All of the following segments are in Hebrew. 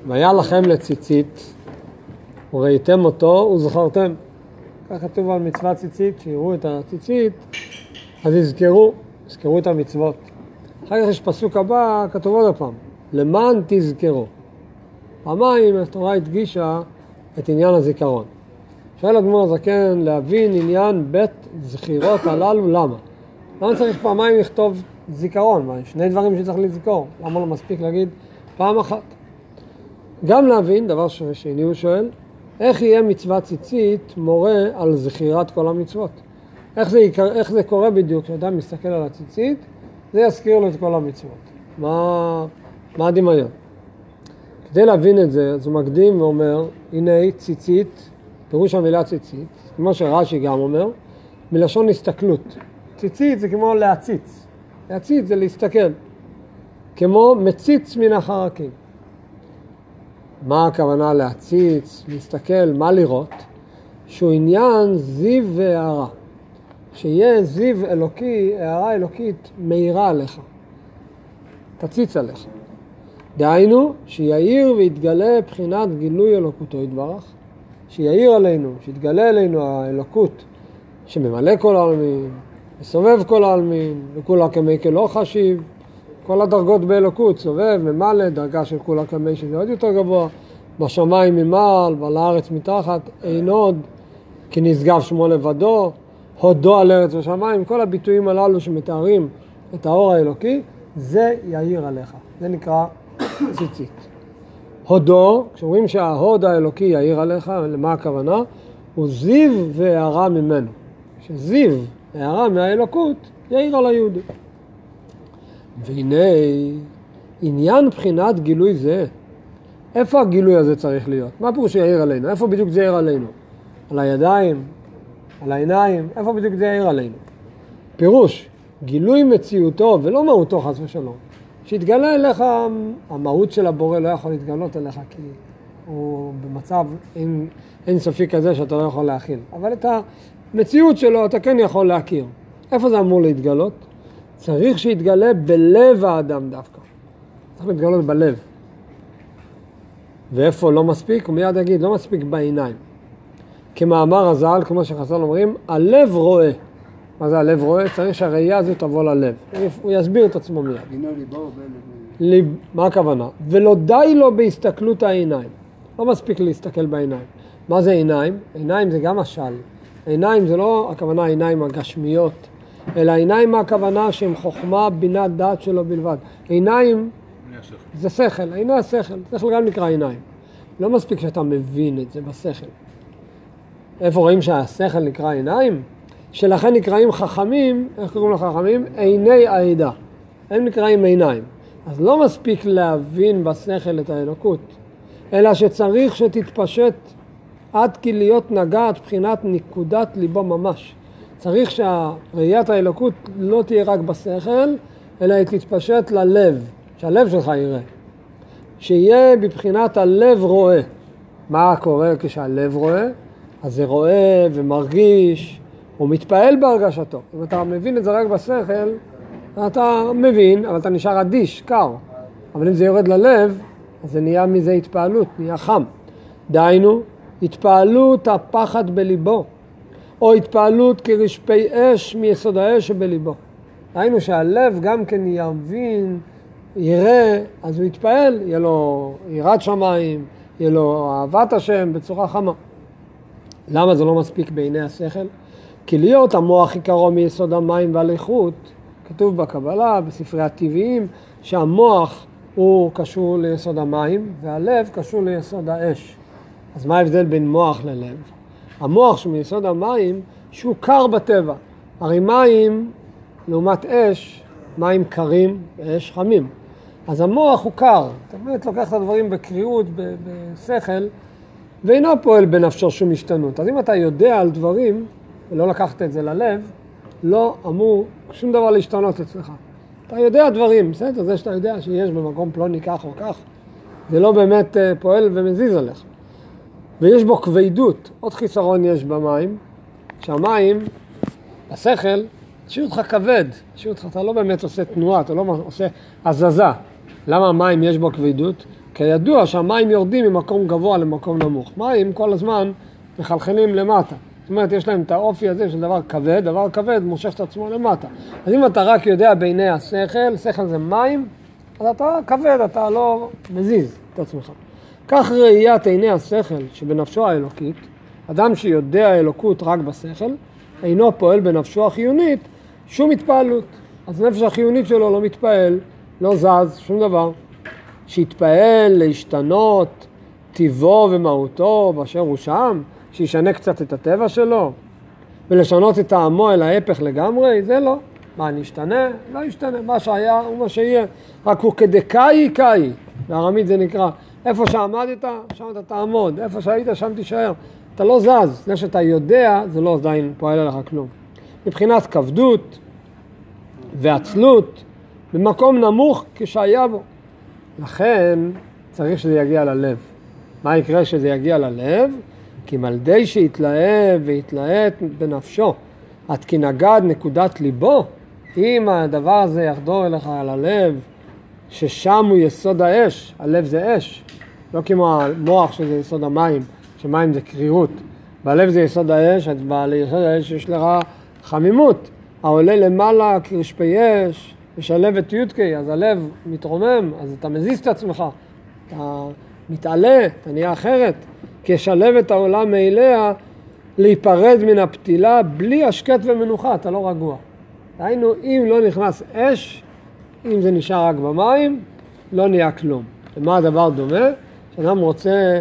והיה לכם לציצית, וראיתם אותו וזכרתם. כך כתוב על מצוות ציצית, שיראו את הציצית, אז יזכרו את המצוות. אחר כך יש פסוק הבא, כתוב עוד הפעם, למען תזכרו. פעמיים התורה הדגישה את עניין הזיכרון. שואל אדמו"ר הזקן להבין עניין בית זכירות הללו, למה? למה צריך פעמיים לכתוב זיכרון? שני דברים שצריך לזכור. למה לא מספיק להגיד פעם אחת? גם להבין, דבר שני הוא שואל, איך יהיה מצוות ציצית מורה על זכירת כל המצוות? איך זה קורה בדיוק? כשאדם מסתכל על הציצית, זה יזכיר לו את כל המצוות. מה הדמיון? כדי להבין את זה, אז הוא מקדים ואומר, הנה ציצית, פירוש המילה ציצית, כמו שרש"י גם אומר, מלשון הסתכלות. ציצית זה כמו להציץ. להציץ זה להסתכל. כמו מציץ מן החרקים. מה הכוונה להציץ, להסתכל, מה לראות? שהוא עניין זיו והערה. שיהיה זיו אלוקי, הערה אלוקית מאירה עליך. תציץ עליך. דהיינו, שיעיר ויתגלה בחינת גילוי אלוקותו יתברך. שיעיר עלינו, שיתגלה עלינו האלוקות שממלא כל העלמין, מסובב כל העלמין, וכולה כמי כלא חשיב. כל הדרגות באלוקות, סובב, ממלא, דרגה של כולה כמי שזה עוד יותר גבוה, בשמיים ממעל, ועל הארץ מתחת, אין עוד, כי נשגב שמו לבדו, הודו על ארץ ושמיים, כל הביטויים הללו שמתארים את האור האלוקי, זה יאיר עליך. זה נקרא ציצית. הודו, כשאומרים שההוד האלוקי יאיר עליך, למה הכוונה? הוא זיו והערה ממנו. שזיו, הערה מהאלוקות, יאיר על היהודי. והנה, עניין בחינת גילוי זה, איפה הגילוי הזה צריך להיות? מה פירוש שיעיר עלינו? איפה בדיוק זה יעיר עלינו? על הידיים? על העיניים? איפה בדיוק זה יעיר עלינו? פירוש, גילוי מציאותו ולא מהותו חס ושלום. שיתגלה אליך, המהות של הבורא לא יכול להתגלות אליך כי הוא במצב אין סופי כזה שאתה לא יכול להכיל. אבל את המציאות שלו אתה כן יכול להכיר. איפה זה אמור להתגלות? צריך שיתגלה בלב האדם דווקא. צריך להתגלות בלב. ואיפה לא מספיק? הוא מיד יגיד, לא מספיק בעיניים. כמאמר הז"ל, כמו שחז"ל אומרים, הלב רואה. מה זה הלב רואה? צריך שהראייה הזו תבוא ללב. הוא יסביר את עצמו מיד. מה הכוונה? ולא די לו בהסתכלות העיניים. לא מספיק להסתכל בעיניים. מה זה עיניים? עיניים זה גם משל. עיניים זה לא הכוונה העיניים הגשמיות, אלא עיניים מה הכוונה שהם חוכמה, בינה, דעת שלו בלבד. עיניים זה שכל, עיני השכל, שכל גם נקרא עיניים. לא מספיק שאתה מבין את זה בשכל. איפה רואים שהשכל נקרא עיניים? שלכן נקראים חכמים, איך קוראים לחכמים? עיני העדה. הם נקראים עיניים. אז לא מספיק להבין בשכל את האלוקות, אלא שצריך שתתפשט עד כי להיות נגעת בחינת נקודת ליבו ממש. צריך שהראיית האלוקות לא תהיה רק בשכל, אלא היא תתפשט ללב, שהלב שלך יראה. שיהיה בבחינת הלב רואה. מה קורה כשהלב רואה? אז זה רואה ומרגיש, הוא מתפעל בהרגשתו. אם אתה מבין את זה רק בשכל, אתה מבין, אבל אתה נשאר אדיש, קר. אבל אם זה יורד ללב, אז זה נהיה מזה התפעלות, נהיה חם. דהיינו, התפעלות הפחד בליבו, או התפעלות כרשפי אש מיסוד האש שבליבו. דהיינו שהלב גם כן יבין, יראה, אז הוא יתפעל, יהיה לו יראת שמיים, יהיה לו אהבת השם בצורה חמה. למה זה לא מספיק בעיני השכל? כי להיות המוח עיקרו מיסוד המים והליכות, כתוב בקבלה, בספרי הטבעיים, שהמוח הוא קשור ליסוד המים, והלב קשור ליסוד האש. אז מה ההבדל בין מוח ללב? המוח שמיסוד המים, שהוא קר בטבע. הרי מים, לעומת אש, מים קרים ואש חמים. אז המוח הוא קר. אתה באמת לוקח את הדברים בקריאות, בשכל, ואינו פועל בנפשו שום השתנות. אז אם אתה יודע על דברים, ולא לקחת את זה ללב, לא אמור שום דבר להשתנות אצלך. אתה יודע דברים, בסדר? זה שאתה יודע שיש במקום פלוני כך או כך, זה לא באמת פועל ומזיז עליך. ויש בו כבדות. עוד חיסרון יש במים, שהמים, השכל, תשאיר אותך כבד. תשאיר אותך, אתה לא באמת עושה תנועה, אתה לא עושה הזזה. למה המים יש בו כבדות? כידוע שהמים יורדים ממקום גבוה למקום נמוך. מים כל הזמן מחלחלים למטה. זאת אומרת, יש להם את האופי הזה של דבר כבד, דבר כבד מושך את עצמו למטה. אז אם אתה רק יודע בעיני השכל, שכל זה מים, אז אתה כבד, אתה לא מזיז את עצמך. כך ראיית עיני השכל שבנפשו האלוקית, אדם שיודע האלוקות רק בשכל, אינו פועל בנפשו החיונית שום התפעלות. אז הנפש החיונית שלו לא מתפעל, לא זז, שום דבר. שיתפעל להשתנות טיבו ומהותו באשר הוא שם, שישנה קצת את הטבע שלו, ולשנות את טעמו אל ההפך לגמרי, זה לא. מה, נשתנה? לא ישתנה. מה שהיה הוא מה שיהיה. רק הוא כדקאי קאי, בארמית זה נקרא. איפה שעמדת, שם אתה תעמוד. איפה שהיית, שם תישאר. אתה לא זז. זה שאתה יודע, זה לא עדיין פועל עליך כלום. מבחינת כבדות ועצלות, במקום נמוך כשהיה בו. לכן צריך שזה יגיע ללב. מה יקרה שזה יגיע ללב? כי מלדי שיתלהב ויתלהט בנפשו, עד כי נגד נקודת ליבו, אם הדבר הזה יחדור אליך על הלב, ששם הוא יסוד האש, הלב זה אש, לא כמו המוח שזה יסוד המים, שמים זה קרירות, בלב זה יסוד האש, אז ביסוד האש יש לך חמימות, העולה למעלה כרשפי אש, משלבת יודקי, אז הלב מתרומם, אז אתה מזיז את עצמך, אתה מתעלה, אתה נהיה אחרת, כי ישלב את העולם מאליה להיפרד מן הפתילה בלי השקט ומנוחה, אתה לא רגוע. דהיינו, אם לא נכנס אש, אם זה נשאר רק במים, לא נהיה כלום. למה הדבר דומה? שאדם רוצה,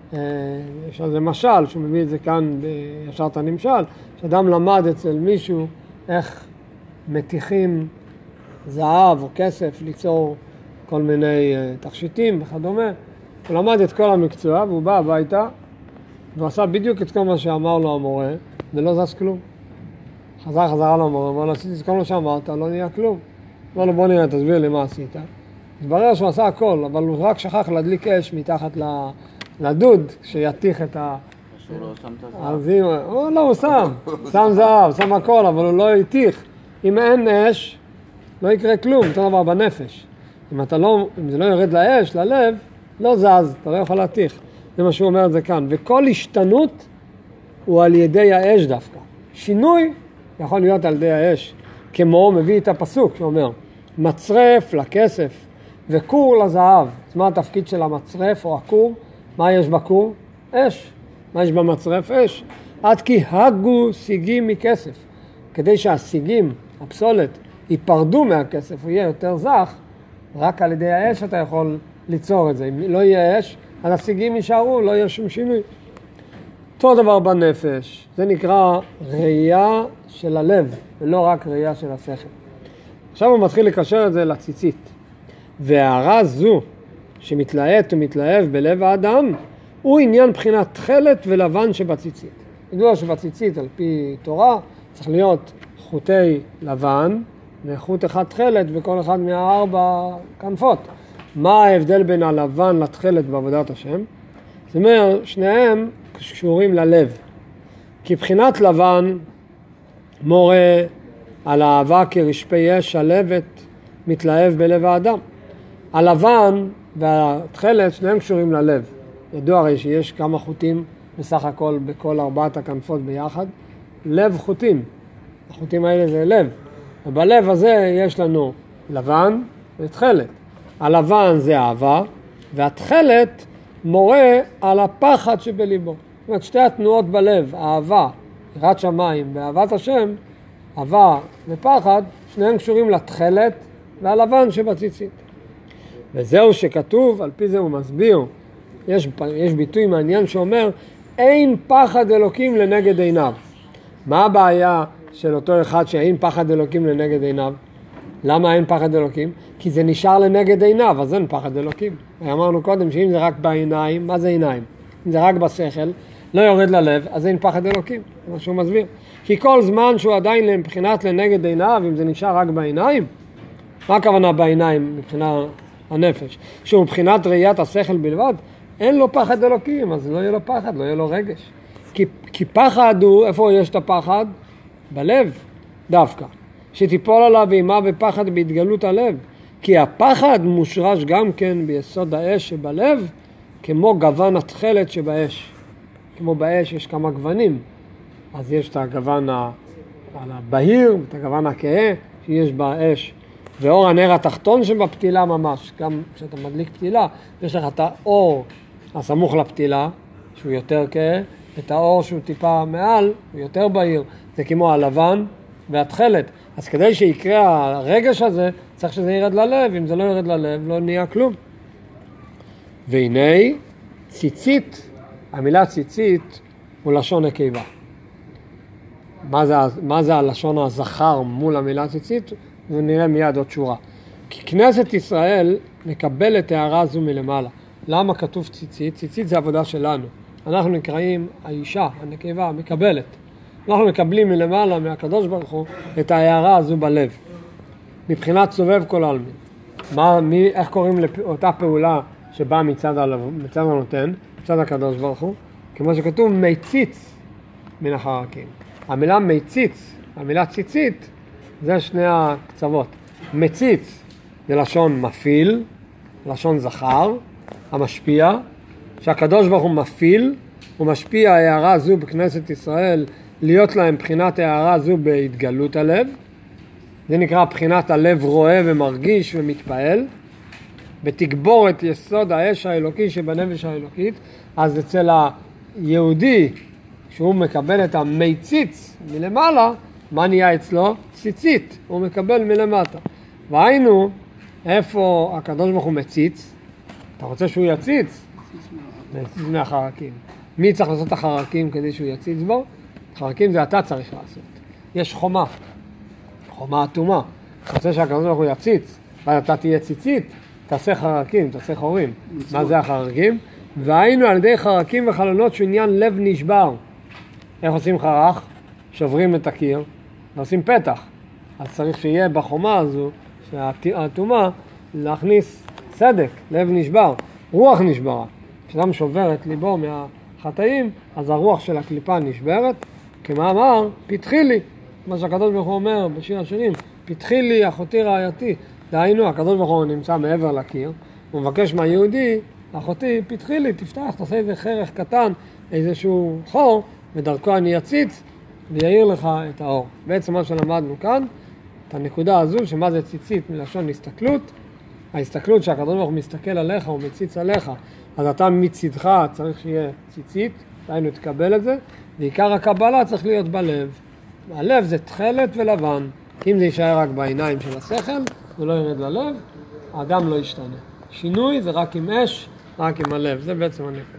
יש על זה משל, שהוא מביא את זה כאן בישר את הנמשל, שאדם למד אצל מישהו איך מתיחים זהב או כסף, ליצור כל מיני תכשיטים וכדומה. הוא למד את כל המקצוע והוא בא הביתה ועשה בדיוק את כל מה שאמר לו המורה ולא זז כלום. חזרה למורה, אמר לו, עשיתי את כל מה שאמרת, לא נהיה כלום. אמר לו, בוא נראה, תסביר לי מה עשית. התברר שהוא עשה הכל, אבל הוא רק שכח להדליק אש מתחת לדוד שיתיך את ה... שהוא לא שם את הזהב. לא, הוא שם זהב, שם הכל, אבל הוא לא יתיך. אם אין אש, לא יקרה כלום, אותו דבר בנפש. אם זה לא יורד לאש, ללב, לא זז, אתה לא יכול להתיך. זה מה שהוא אומר את זה כאן. וכל השתנות הוא על ידי האש דווקא. שינוי יכול להיות על ידי האש. כמו מביא את הפסוק שאומר, מצרף לכסף וכור לזהב. אז מה התפקיד של המצרף או הכור? מה יש בכור? אש. מה יש במצרף? אש. עד כי הגו סיגים מכסף. כדי שהסיגים, הפסולת, ייפרדו מהכסף, הוא יהיה יותר זך, רק על ידי האש אתה יכול ליצור את זה. אם לא יהיה אש, אז הסיגים יישארו, לא יהיה שום שינוי. אותו דבר בנפש, זה נקרא ראייה של הלב, ולא רק ראייה של השכל. עכשיו הוא מתחיל לקשר את זה לציצית. והערה זו, שמתלהט ומתלהב בלב האדם, הוא עניין בחינת תכלת ולבן שבציצית. ידוע שבציצית, על פי תורה, צריך להיות חוטי לבן, וחוט אחד תכלת בכל אחד מהארבע כנפות. מה ההבדל בין הלבן לתכלת בעבודת השם? זאת אומרת, שניהם קשורים ללב. כי בחינת לבן מורה על האהבה כרשפי אש שלבת מתלהב בלב האדם. הלבן והתכלת שניהם קשורים ללב. ידוע הרי שיש כמה חוטים בסך הכל בכל ארבעת הכנפות ביחד. לב חוטים. החוטים האלה זה לב. ובלב הזה יש לנו לבן ותכלת. הלבן זה אהבה, והתכלת מורה על הפחד שבליבו. זאת אומרת, שתי התנועות בלב, אהבה, יראת שמיים ואהבת השם, אהבה ופחד, שניהם קשורים לתכלת והלבן שבציצית. וזהו שכתוב, על פי זה הוא מסביר, יש ביטוי מעניין שאומר, אין פחד אלוקים לנגד עיניו. מה הבעיה של אותו אחד שאין פחד אלוקים לנגד עיניו? למה אין פחד אלוקים? כי זה נשאר לנגד עיניו, אז אין פחד אלוקים. אמרנו קודם שאם זה רק בעיניים, מה זה עיניים? אם זה רק בשכל, לא יורד ללב, אז אין פחד אלוקים. זה מה שהוא מסביר. כי כל זמן שהוא עדיין מבחינת לנגד עיניו, אם זה נשאר רק בעיניים, מה הכוונה בעיניים מבחינת הנפש? שהוא מבחינת ראיית השכל בלבד, אין לו פחד אלוקים, אז לא יהיה לו פחד, לא יהיה לו רגש. כי פחד הוא, איפה יש את הפחד? בלב, דווקא. שתיפול עליו אימה ופחד בהתגלות הלב. כי הפחד מושרש גם כן ביסוד האש שבלב, כמו גוון התכלת שבאש. כמו באש יש כמה גוונים, אז יש את הגוון הבהיר, את הגוון הכהה שיש באש, ואור הנר התחתון שבפתילה ממש, גם כשאתה מדליק פתילה, יש לך את האור הסמוך לפתילה, שהוא יותר כהה, את האור שהוא טיפה מעל, הוא יותר בהיר, זה כמו הלבן והתכלת. אז כדי שיקרה הרגש הזה, צריך שזה ירד ללב, אם זה לא ירד ללב, לא נהיה כלום. והנה, ציצית, המילה ציצית הוא לשון נקבה. מה זה הלשון הזכר מול המילה ציצית? ונראה מיד עוד שורה. כי כנסת ישראל מקבלת הערה זו מלמעלה. למה כתוב ציצית? ציצית זה עבודה שלנו. אנחנו נקראים האישה, הנקבה, מקבלת. אנחנו מקבלים מלמעלה, מהקדוש ברוך הוא, את ההערה הזו בלב. מבחינת סובב כל העלמין. איך קוראים לאותה פעולה שבאה מצד הנותן, מצד הקדוש ברוך הוא? כמו שכתוב, מיציץ מן החרקים. המילה מיציץ, המילה ציצית, זה שני הקצוות. מציץ זה לשון מפעיל, לשון זכר, המשפיע, שהקדוש ברוך הוא מפעיל, הוא משפיע הערה זו בכנסת ישראל, להיות להם בחינת הערה זו בהתגלות הלב. זה נקרא בחינת הלב רואה ומרגיש ומתפעל. בתגבור את יסוד האש האלוקי שבנפש האלוקית, אז אצל היהודי, שהוא מקבל את המיציץ מלמעלה, מה נהיה אצלו? ציצית, הוא מקבל מלמטה. והיינו, איפה הקדוש ברוך הוא מציץ? אתה רוצה שהוא יציץ? מציץ מהחרקים. מי צריך לעשות את החרקים כדי שהוא יציץ בו? חרקים זה אתה צריך לעשות. יש חומה, חומה אטומה. אתה רוצה שהקדוש ברוך הוא יציץ, ואז אתה תהיה ציצית, תעשה חרקים, תעשה חורים. מה זה החרקים? והיינו על ידי חרקים וחלונות שהוא עניין לב נשבר. איך עושים חרך? שוברים את הקיר ועושים פתח. אז צריך שיהיה בחומה הזו, שהאטומה, להכניס סדק, לב נשבר, רוח נשברה. כשאדם שובר את ליבו מהחטאים, אז הרוח של הקליפה נשברת, כמאמר, פתחי לי, מה שהקדוש ברוך הוא אומר בשיר השירים, פתחי לי אחותי רעייתי. דהיינו, הקדוש ברוך הוא נמצא מעבר לקיר, הוא מבקש מהיהודי, אחותי, פתחי לי, תפתח, תעשה איזה חרך קטן, איזשהו חור, ודרכו אני יציץ, ויעיר לך את האור. בעצם מה שלמדנו כאן, את הנקודה הזו, שמה זה ציצית מלשון הסתכלות, ההסתכלות שהקדוש ברוך הוא מסתכל עליך, הוא מציץ עליך, אז אתה מצדך צריך שיהיה ציצית, דהיינו תקבל את זה, ועיקר הקבלה צריך להיות בלב. הלב זה תכלת ולבן, אם זה יישאר רק בעיניים של השכל, זה לא ירד ללב, האדם לא ישתנה. שינוי זה רק עם אש, רק עם הלב, זה בעצם הנקודה.